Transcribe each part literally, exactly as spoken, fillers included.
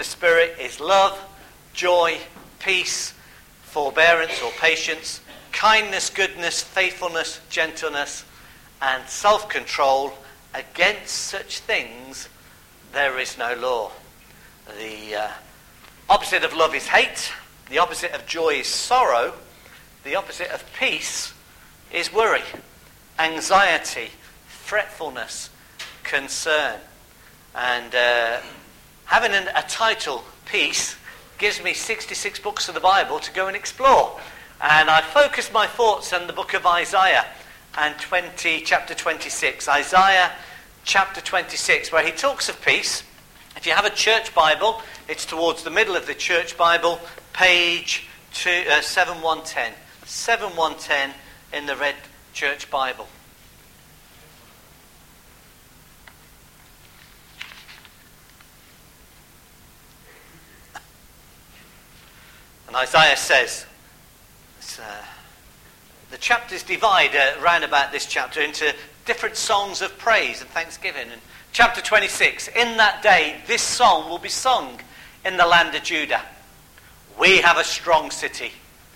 The Spirit is love, joy, peace, forbearance or patience, kindness, goodness, faithfulness, gentleness, and self-control. Against such things there is no law. The uh, opposite of love is hate. The opposite of joy is sorrow. The opposite of peace is worry, anxiety, fretfulness, concern. And uh, having an, a title, Peace, gives me sixty-six books of the Bible to go and explore. And I focused my thoughts on the book of Isaiah and twenty, chapter twenty-six. Isaiah chapter twenty-six, where he talks of peace. If you have a church Bible, it's towards the middle of the church Bible, page two, uh, seven one ten. seven one ten in the red church Bible. And Isaiah says, uh, the chapters divide uh, round about this chapter into different songs of praise and thanksgiving. And chapter twenty-six, in that day this song will be sung in the land of Judah. We have a strong city.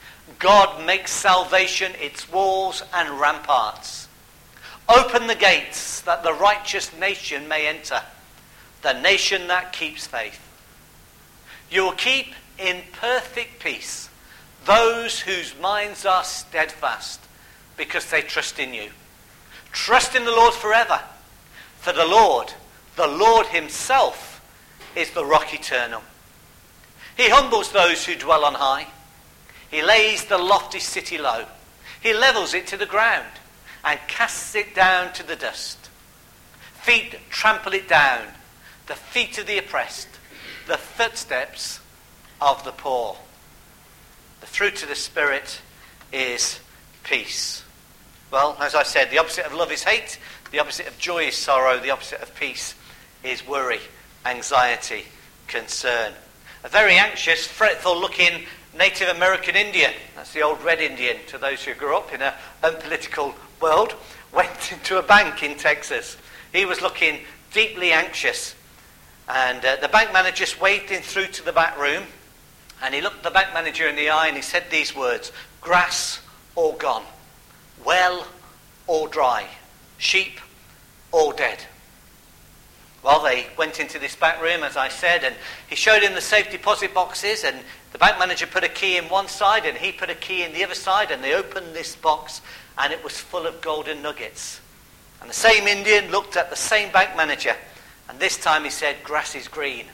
God makes salvation its walls and ramparts. Open the gates that the righteous nation may enter, the nation that keeps faith. You will keep in perfect peace those whose minds are steadfast, because they trust in you. Trust in the Lord forever, for the Lord, the Lord himself, is the rock eternal. He humbles those who dwell on high. He lays the lofty city low. He levels it to the ground and casts it down to the dust. Feet trample it down, the feet of the oppressed, the footsteps of the poor. The fruit of the Spirit is peace. Well, as I said, the opposite of love is hate. The opposite of joy is sorrow. The opposite of peace is worry, anxiety, concern. A very anxious, fretful-looking Native American Indian, that's the old red Indian to those who grew up in an unpolitical world, went into a bank in Texas. He was looking deeply anxious. And uh, the bank manager just waved him through to the back room. And he looked the bank manager in the eye and he said these words: grass all gone, well all dry, sheep all dead. Well, they went into this back room, as I said, and he showed him the safe deposit boxes, and the bank manager put a key in one side and he put a key in the other side, and they opened this box and it was full of golden nuggets. And the same Indian looked at the same bank manager, and this time he said, grass is green,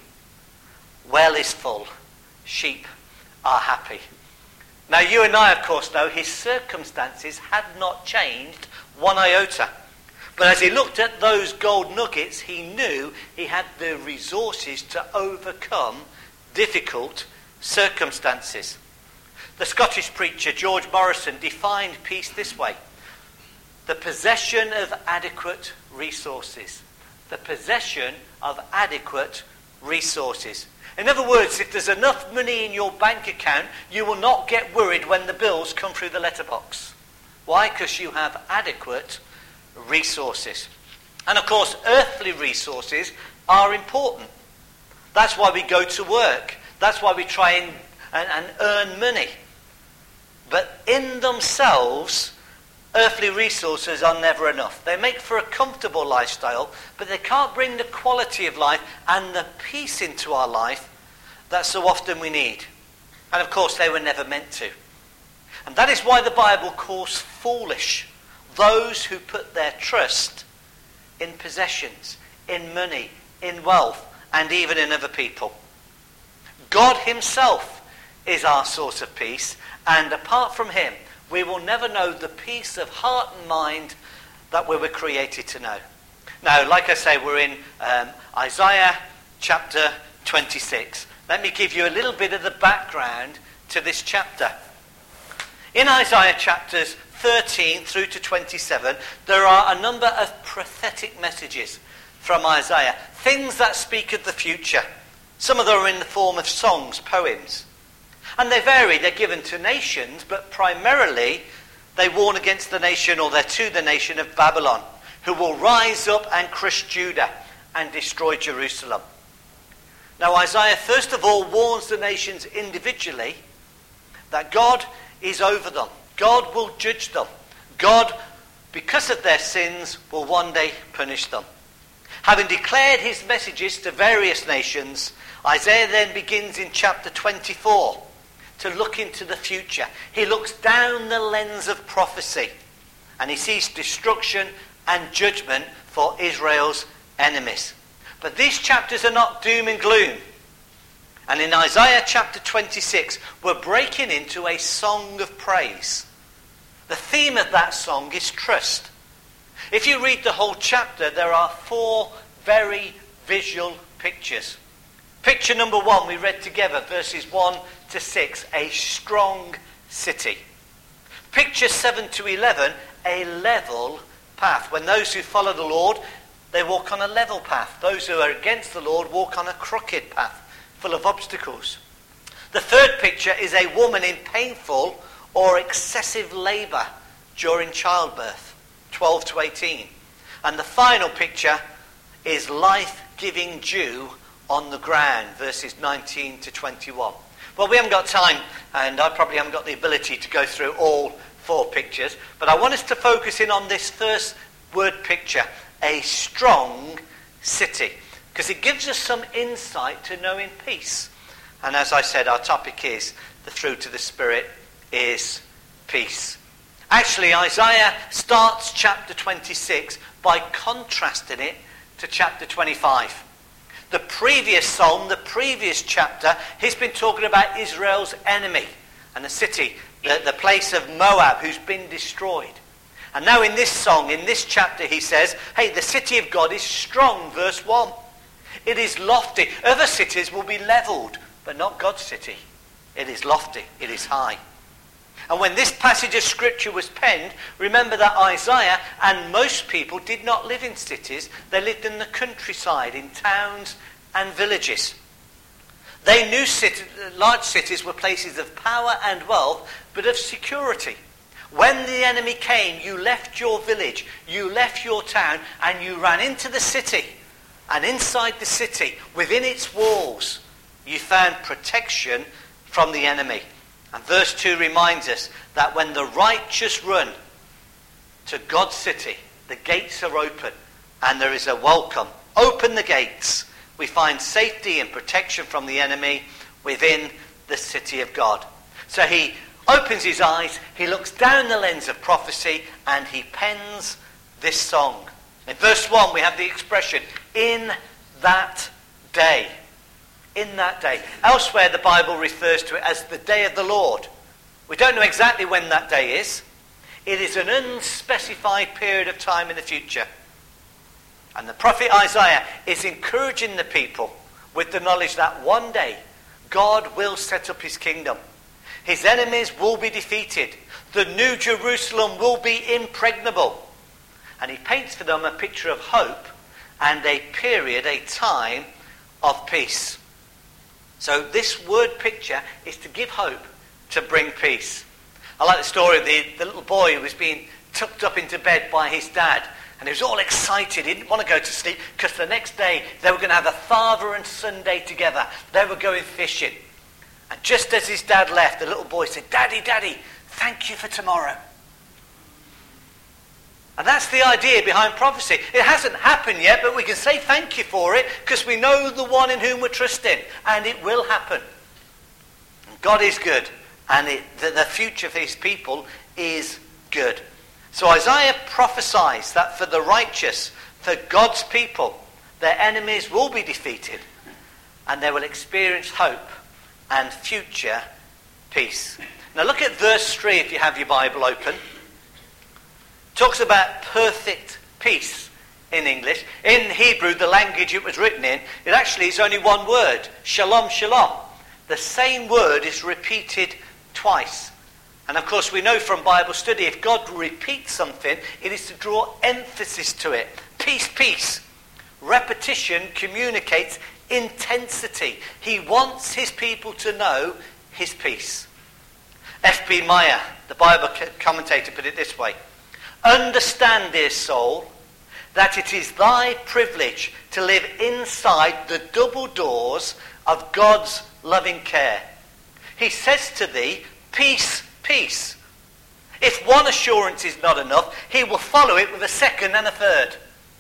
well is full, sheep are happy. Now you and I, of course, know his circumstances had not changed one iota. But as he looked at those gold nuggets, he knew he had the resources to overcome difficult circumstances. The Scottish preacher George Morrison defined peace this way: the possession of adequate resources. The possession of adequate resources. In other words, if there's enough money in your bank account, you will not get worried when the bills come through the letterbox. Why? Because you have adequate resources. And of course, earthly resources are important. That's why we go to work. That's why we try and, and, and earn money. But in themselves, earthly resources are never enough. They make for a comfortable lifestyle, but they can't bring the quality of life and the peace into our life that so often we need. And of course, they were never meant to. And that is why the Bible calls foolish those who put their trust in possessions, in money, in wealth, and even in other people. God himself is our source of peace, and apart from him, we will never know the peace of heart and mind that we were created to know. Now, like I say, we're in um, Isaiah chapter twenty-six. Let me give you a little bit of the background to this chapter. In Isaiah chapters thirteen through to twenty-seven, there are a number of prophetic messages from Isaiah, things that speak of the future. Some of them are in the form of songs, poems. And they vary. They're given to nations, but primarily they warn against the nation, or they're to the nation of Babylon, who will rise up and crush Judah and destroy Jerusalem. Now Isaiah first of all warns the nations individually that God is over them. God will judge them. God, because of their sins, will one day punish them. Having declared his messages to various nations, Isaiah then begins in chapter twenty-four to look into the future. He looks down the lens of prophecy and he sees destruction and judgment for Israel's enemies. But these chapters are not doom and gloom. And in Isaiah chapter twenty-six, we're breaking into a song of praise. The theme of that song is trust. If you read the whole chapter, there are four very visual pictures. Picture number one, we read together, verses one to six, a strong city. Picture seven to eleven, a level path. When those who follow the Lord, they walk on a level path. Those who are against the Lord walk on a crooked path, full of obstacles. The third picture is a woman in painful or excessive labour during childbirth, twelve to eighteen. And the final picture is life-giving dew on the ground, verses nineteen to twenty-one. Well, we haven't got time, and I probably haven't got the ability to go through all four pictures, but I want us to focus in on this first word picture, a strong city, because it gives us some insight to knowing peace. And as I said, our topic is the fruit of the Spirit is peace. Actually, Isaiah starts chapter twenty-six by contrasting it to chapter twenty-five. The previous psalm, the previous chapter, he's been talking about Israel's enemy and the city, the, the place of Moab, who's been destroyed. And now in this song, in this chapter, he says, hey, the city of God is strong, verse one. It is lofty. Other cities will be leveled, but not God's city. It is lofty. It is high. And when this passage of scripture was penned, remember that Isaiah and most people did not live in cities. They lived in the countryside, in towns and villages. They knew city, large cities were places of power and wealth, but of security. When the enemy came, you left your village, you left your town, and you ran into the city. And inside the city, within its walls, you found protection from the enemy. And verse two reminds us that when the righteous run to God's city, the gates are open and there is a welcome. Open the gates. We find safety and protection from the enemy within the city of God. So he opens his eyes, he looks down the lens of prophecy, and he pens this song. In verse one we have the expression, in that day. In that day. Elsewhere the Bible refers to it as the day of the Lord. We don't know exactly when that day is. It is an unspecified period of time in the future. And the prophet Isaiah is encouraging the people with the knowledge that one day God will set up his kingdom. His enemies will be defeated. The new Jerusalem will be impregnable. And he paints for them a picture of hope and a period, a time of peace. So this word picture is to give hope, to bring peace. I like the story of the, the little boy who was being tucked up into bed by his dad. And he was all excited. He didn't want to go to sleep because the next day they were going to have a father and son day together. They were going fishing. And just as his dad left, the little boy said, Daddy, Daddy, thank you for tomorrow. And that's the idea behind prophecy. It hasn't happened yet, but we can say thank you for it because we know the one in whom we're trusting. And it will happen. God is good. And it, the, the future for his people is good. So Isaiah prophesies that for the righteous, for God's people, their enemies will be defeated. And they will experience hope and future peace. Now look at verse three if you have your Bible open. Talks about perfect peace in English. In Hebrew, the language it was written in, it actually is only one word. Shalom, shalom. The same word is repeated twice. And of course we know from Bible study, if God repeats something, it is to draw emphasis to it. Peace, peace. Repetition communicates intensity. He wants his people to know his peace. F B Meyer, the Bible commentator, put it this way. Understand, dear soul, that it is thy privilege to live inside the double doors of God's loving care. He says to thee, peace, peace. If one assurance is not enough, he will follow it with a second and a third.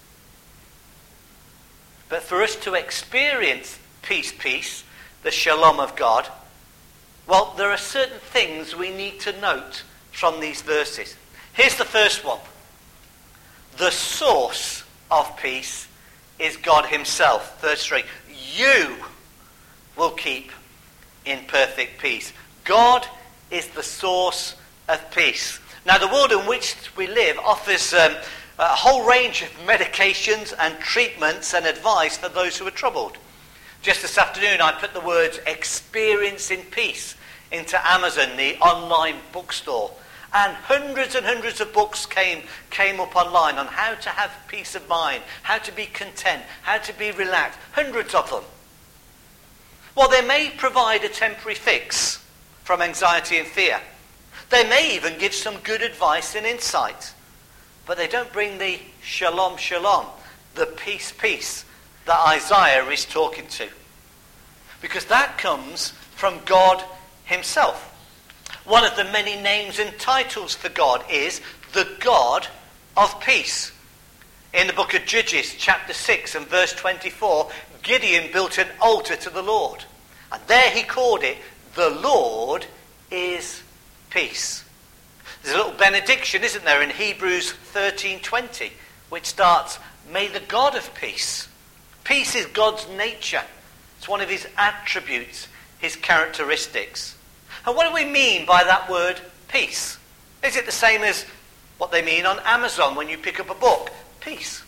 But for us to experience peace, peace, the shalom of God, well, there are certain things we need to note from these verses. Here's the first one. The source of peace is God himself. Verse three. You will keep in perfect peace. God is the source of peace. Now, the world in which we live offers um, a whole range of medications and treatments and advice for those who are troubled. Just this afternoon, I put the words experiencing peace into Amazon, the online bookstore. And hundreds and hundreds of books came, came up online on how to have peace of mind, how to be content, how to be relaxed. Hundreds of them. Well, they may provide a temporary fix from anxiety and fear. They may even give some good advice and insight. But they don't bring the shalom, shalom, the peace, peace that Isaiah is talking to. Because that comes from God himself. One of the many names and titles for God is the God of peace. In the book of Judges, chapter six and verse twenty-four, Gideon built an altar to the Lord. And there he called it, the Lord is peace. There's a little benediction, isn't there, in Hebrews thirteen twenty, which starts, may the God of peace. Peace is God's nature. It's one of his attributes, his characteristics. And what do we mean by that word peace? Is it the same as what they mean on Amazon when you pick up a book? Peace.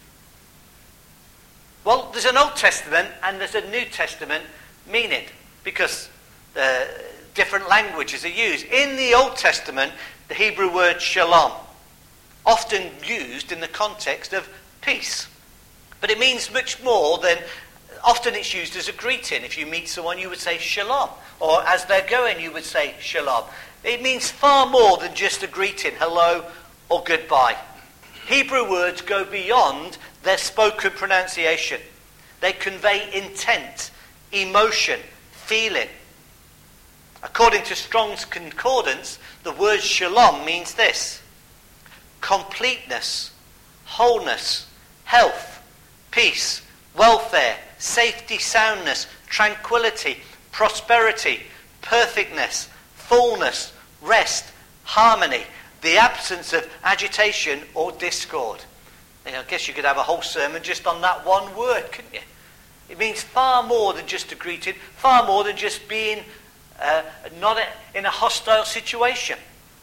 Well, there's an Old Testament and there's a New Testament meaning, because uh, different languages are used. In the Old Testament, the Hebrew word shalom, often used in the context of peace. But it means much more than, often it's used as a greeting. If you meet someone, you would say shalom. Or as they're going, you would say shalom. It means far more than just a greeting, hello or goodbye. Hebrew words go beyond their spoken pronunciation. They convey intent, emotion, feeling. According to Strong's Concordance, the word shalom means this: completeness, wholeness, health, peace, welfare, safety, soundness, tranquility, prosperity, perfectness, fullness, rest, harmony, the absence of agitation or discord. I guess you could have a whole sermon just on that one word, couldn't you? It means far more than just a greeting, far more than just being uh, not a, in a hostile situation.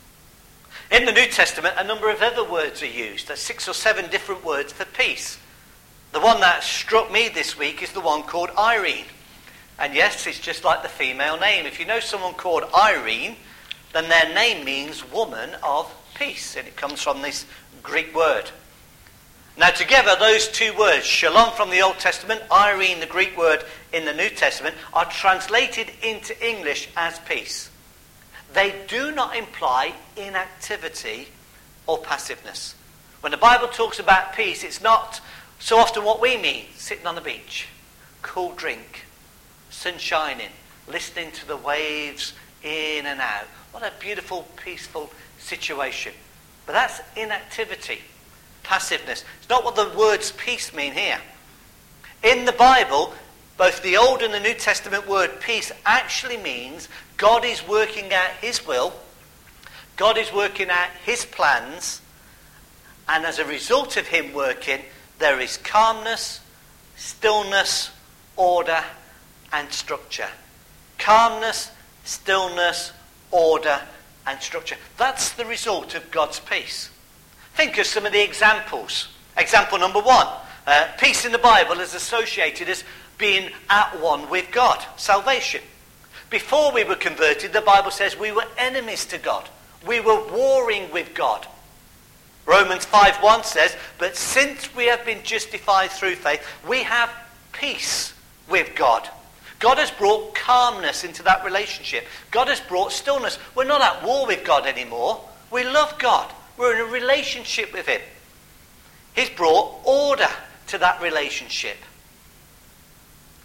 In the New Testament, a number of other words are used. There's six or seven different words for peace. The one that struck me this week is the one called Irene. And yes, it's just like the female name. If you know someone called Irene, then their name means woman of peace. And it comes from this Greek word. Now together, those two words, shalom from the Old Testament, Irene, the Greek word in the New Testament, are translated into English as peace. They do not imply inactivity or passiveness. When the Bible talks about peace, it's not so often what we mean: sitting on the beach, cool drink, sun shining, listening to the waves in and out. What a beautiful, peaceful situation. But that's inactivity, passiveness. It's not what the words peace mean here. In the Bible, both the Old and the New Testament word peace actually means God is working out his will, God is working out his plans, and as a result of him working, there is calmness, stillness, order, and structure. Calmness, stillness, order, and structure. That's the result of God's peace. Think of some of the examples. Example number one. Uh, peace in the Bible is associated as being at one with God. Salvation. Before we were converted, the Bible says we were enemies to God. We were warring with God. Romans five one says, but since we have been justified through faith, we have peace with God. God has brought calmness into that relationship. God has brought stillness. We're not at war with God anymore. We love God. We're in a relationship with him. He's brought order to that relationship.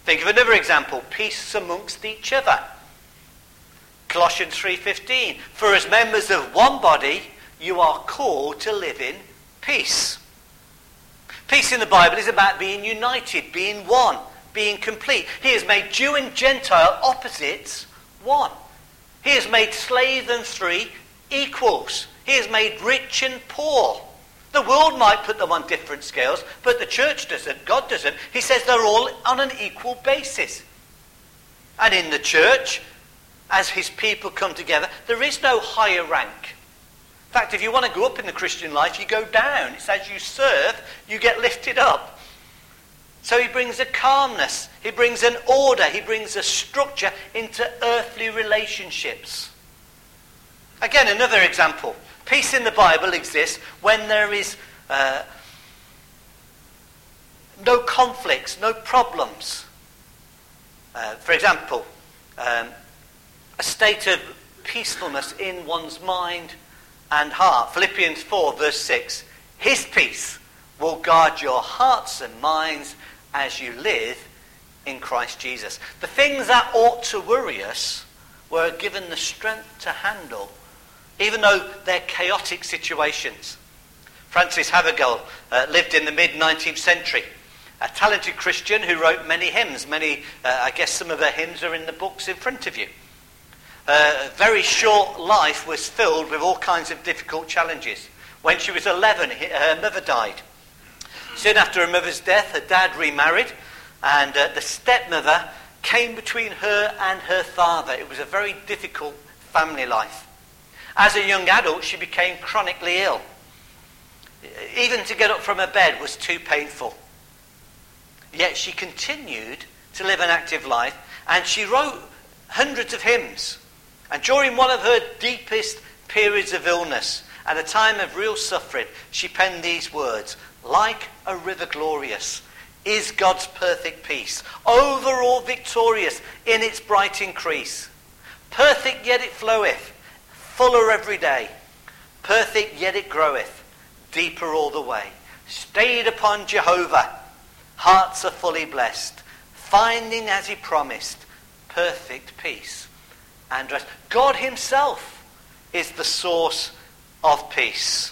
Think of another example, peace amongst each other. Colossians three fifteen, for as members of one body, you are called to live in peace. Peace in the Bible is about being united, being one, being complete. He has made Jew and Gentile opposites one. He has made slave and free equals. He has made rich and poor. The world might put them on different scales, but the church doesn't, God doesn't. He says they're all on an equal basis. And in the church, as his people come together, there is no higher rank. In fact, if you want to go up in the Christian life, you go down. It's as you serve, you get lifted up. So he brings a calmness, he brings an order, he brings a structure into earthly relationships. Again, another example. Peace in the Bible exists when there is uh, no conflicts, no problems. Uh, for example, um, a state of peacefulness in one's mind and heart. Philippians four verse six. His peace will guard your hearts and minds as you live in Christ Jesus. The things that ought to worry us were given the strength to handle, even though they're chaotic situations. Francis Havergal uh, lived in the mid-nineteenth century. A talented Christian who wrote many hymns. Many, uh, I guess some of her hymns are in the books in front of you. Uh, a very short life was filled with all kinds of difficult challenges. When she was eleven, her mother died. Soon after her mother's death, her dad remarried, and uh, the stepmother came between her and her father. It was a very difficult family life. As a young adult, she became chronically ill. Even to get up from her bed was too painful. Yet she continued to live an active life, and she wrote hundreds of hymns. And during one of her deepest periods of illness, at a time of real suffering, she penned these words: like a river glorious is God's perfect peace, over all victorious in its bright increase. Perfect yet it floweth, fuller every day. Perfect yet it groweth, deeper all the way. Stayed upon Jehovah, hearts are fully blessed, finding as he promised, perfect peace and rest. God himself is the source of peace.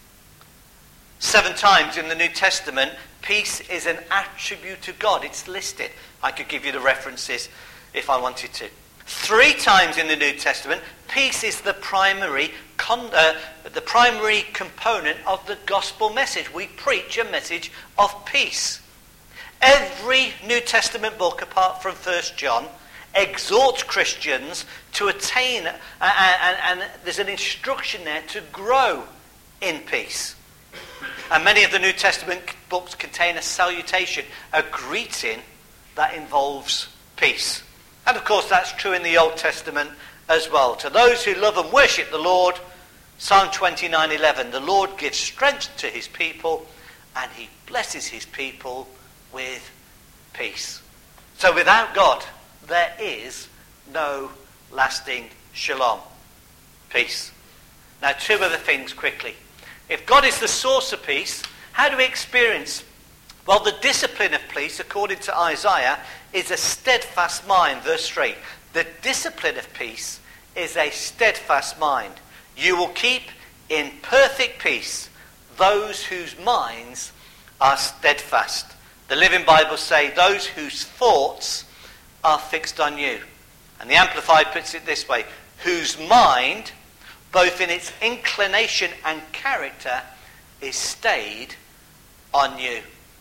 Seven times in the New Testament, peace is an attribute of God. It's listed. I could give you the references if I wanted to. Three times in the New Testament, peace is the primary con- uh, the primary component of the gospel message. We preach a message of peace. Every New Testament book, apart from First John, exhorts Christians to attain, uh, and, and, and there's an instruction there to grow in peace. And many of the New Testament books contain a salutation, a greeting that involves peace. And of course that's true in the Old Testament as well. To those who love and worship the Lord, Psalm twenty-nine eleven, the Lord gives strength to his people and he blesses his people with peace. So without God, there is no lasting shalom, peace. Now, two other things quickly. If God is the source of peace, how do we experience? Well, the discipline of peace, according to Isaiah, is a steadfast mind. Verse three. The discipline of peace is a steadfast mind. You will keep in perfect peace those whose minds are steadfast. The Living Bible say those whose thoughts are fixed on you. And the Amplified puts it this way: whose mind, both in its inclination and character, is stayed on you.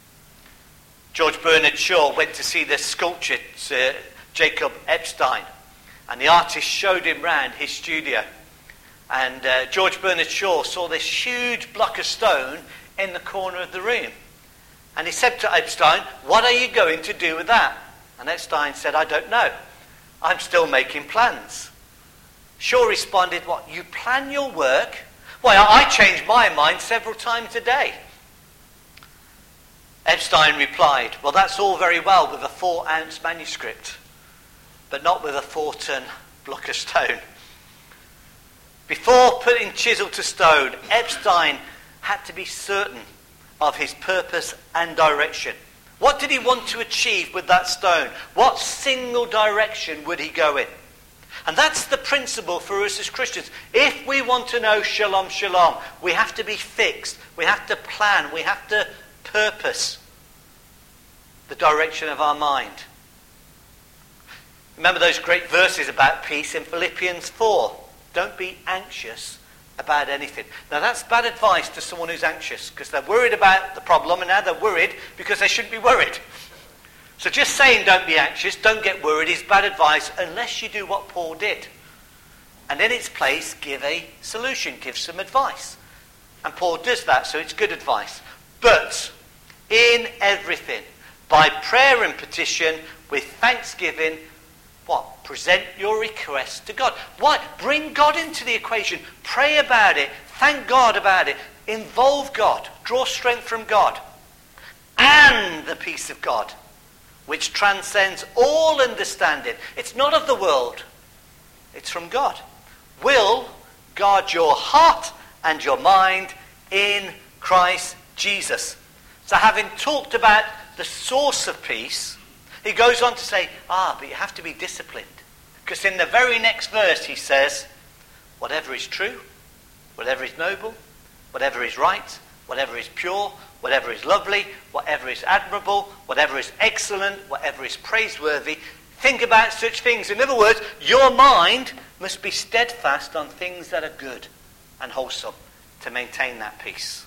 George Bernard Shaw went to see the sculptor, uh, Jacob Epstein, and the artist showed him round his studio. And uh, George Bernard Shaw saw this huge block of stone in the corner of the room. And he said to Epstein, "What are you going to do with that?" And Epstein said, "I don't know. I'm still making plans." Shaw responded, "What, you plan your work? Well, I change my mind several times a day." Epstein replied, "Well, that's all very well with a four-ounce manuscript, but not with a four-ton block of stone." Before putting chisel to stone, Epstein had to be certain of his purpose and direction. What did he want to achieve with that stone? What single direction would he go in? And that's the principle for us as Christians. If we want to know shalom, shalom, we have to be fixed. We have to plan. We have to purpose the direction of our mind. Remember those great verses about peace in Philippians four. Don't be anxious about anything. Now that's bad advice to someone who's anxious, because they're worried about the problem and now they're worried because they shouldn't be worried. So just saying don't be anxious, don't get worried is bad advice unless you do what Paul did. And in its place give a solution, give some advice. And Paul does that, so it's good advice. But in everything, by prayer and petition, with thanksgiving, what? Present your requests to God. Why? Bring God into the equation. Pray about it. Thank God about it. Involve God. Draw strength from God. And the peace of God, which transcends all understanding. It's not of the world. It's from God. Will guard your heart and your mind in Christ Jesus. So having talked about the source of peace, he goes on to say, ah, but you have to be disciplined. Because in the very next verse he says, whatever is true, whatever is noble, whatever is right, whatever is pure, whatever is lovely, whatever is admirable, whatever is excellent, whatever is praiseworthy, think about such things. In other words, your mind must be steadfast on things that are good and wholesome to maintain that peace.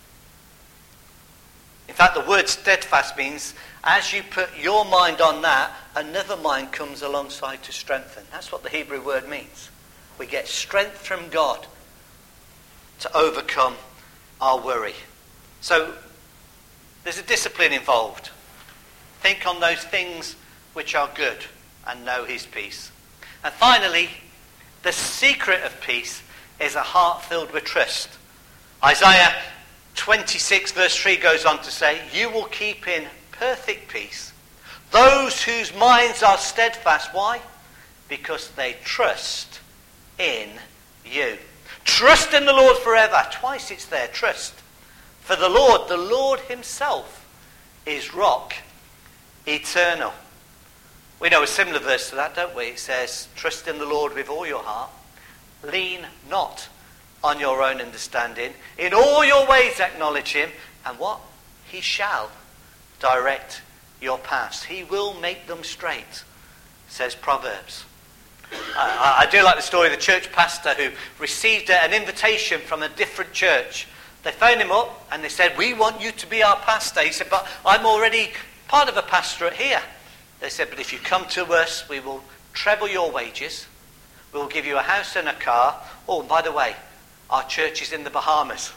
In fact, the word steadfast means as you put your mind on that, another mind comes alongside to strengthen. That's what the Hebrew word means. We get strength from God to overcome our worry. So, there's a discipline involved. Think on those things which are good and know his peace. And finally, the secret of peace is a heart filled with trust. Isaiah twenty-six verse three goes on to say, you will keep in perfect peace those whose minds are steadfast. Why? Because they trust in you. Trust in the Lord forever. Twice it's there, trust. For the Lord, the Lord himself is rock eternal. We know a similar verse to that, don't we? It says, trust in the Lord with all your heart. Lean not on your own understanding. In all your ways acknowledge him. And what? He shall direct your paths. He will make them straight, says Proverbs. I, I do like the story of the church pastor who received an invitation from a different church. They phoned him up and they said, we want you to be our pastor. He said, but I'm already part of a pastorate here. They said, but if you come to us, we will treble your wages. We will give you a house and a car. Oh, and by the way, our church is in the Bahamas.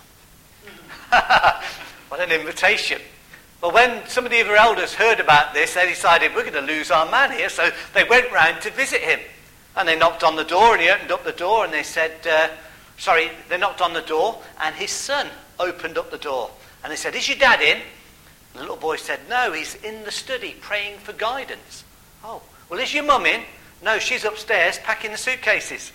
What an invitation. But when some of the other elders heard about this, they decided, we're going to lose our man here. So they went round to visit him. And they knocked on the door, and he opened up the door, and they said, uh, sorry, they knocked on the door, and his son opened up the door. And they said, is your dad in? The little boy said, no, he's in the study praying for guidance. Oh, well, is your mum in? No, she's upstairs packing the suitcases.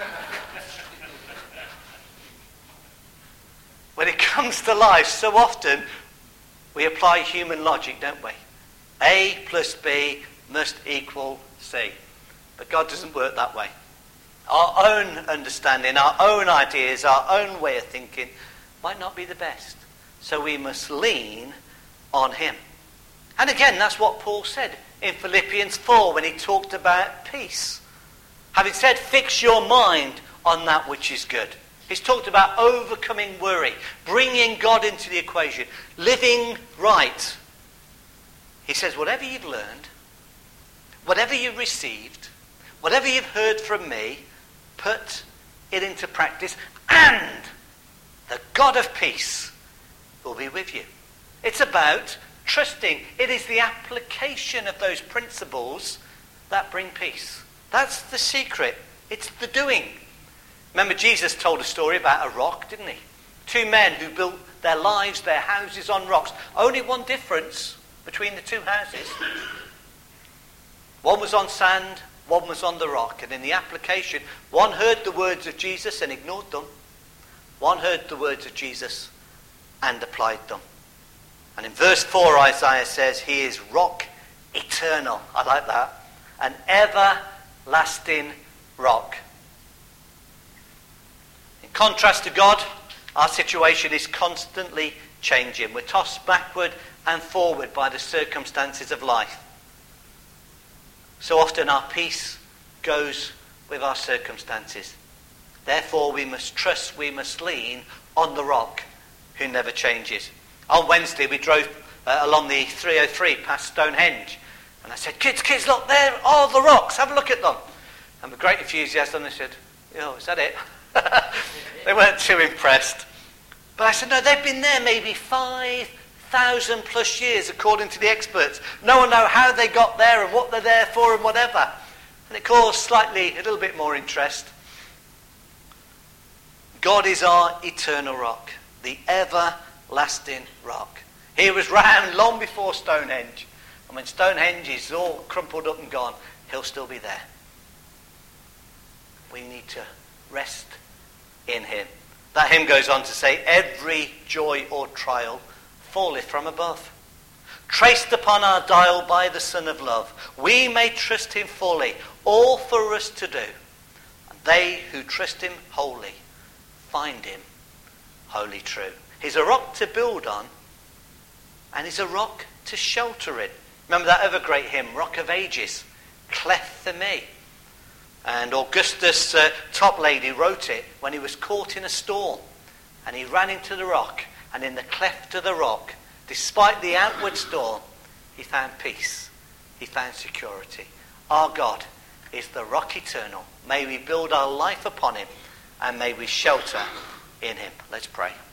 When it comes to life, so often we apply human logic, don't we? A plus B must equal C. But God doesn't work that way. Our own understanding, our own ideas, our own way of thinking might not be the best. So we must lean on him. And again, that's what Paul said in Philippians four when he talked about peace. Having said, fix your mind on that which is good. He's talked about overcoming worry, bringing God into the equation, living right. He says, whatever you've learned, whatever you've received, whatever you've heard from me, put it into practice, and the God of peace will be with you. It's about trusting. It is the application of those principles that bring peace. That's the secret. It's the doing. Remember, Jesus told a story about a rock, didn't he? Two men who built their lives, their houses on rocks. Only one difference between the two houses. One was on sand, one was on the rock. And in the application, one heard the words of Jesus and ignored them. One heard the words of Jesus and applied them. And in verse four, Isaiah says, he is rock eternal. I like that. An everlasting rock. In contrast to God, our situation is constantly changing. We're tossed backward and forward by the circumstances of life. So often our peace goes with our circumstances. Therefore we must trust, we must lean on the rock who never changes. On Wednesday we drove uh, along the three oh three past Stonehenge. And I said, kids, kids, look, there are the rocks. Have a look at them. And with great enthusiasm they said, oh, is that it? They weren't too impressed. But I said, no, they've been there maybe five thousand plus years according to the experts. No one knows how they got there and what they're there for and whatever. And it caused slightly, a little bit more interest. God is our eternal rock, the everlasting rock. He was round long before Stonehenge. And when Stonehenge is all crumpled up and gone, he'll still be there. We need to rest in him. That hymn goes on to say, every joy or trial falleth from above. Traced upon our dial by the Son of Love, we may trust him fully, all for us to do. And they who trust him wholly, find him wholly true. He's a rock to build on, and he's a rock to shelter in. Remember that other great hymn, Rock of Ages, cleft the me. And Augustus uh, Toplady wrote it when he was caught in a storm. And he ran into the rock, and in the cleft of the rock, despite the outward storm, he found peace. He found security. Our God is the rock eternal. May we build our life upon him, and may we shelter in him. Let's pray.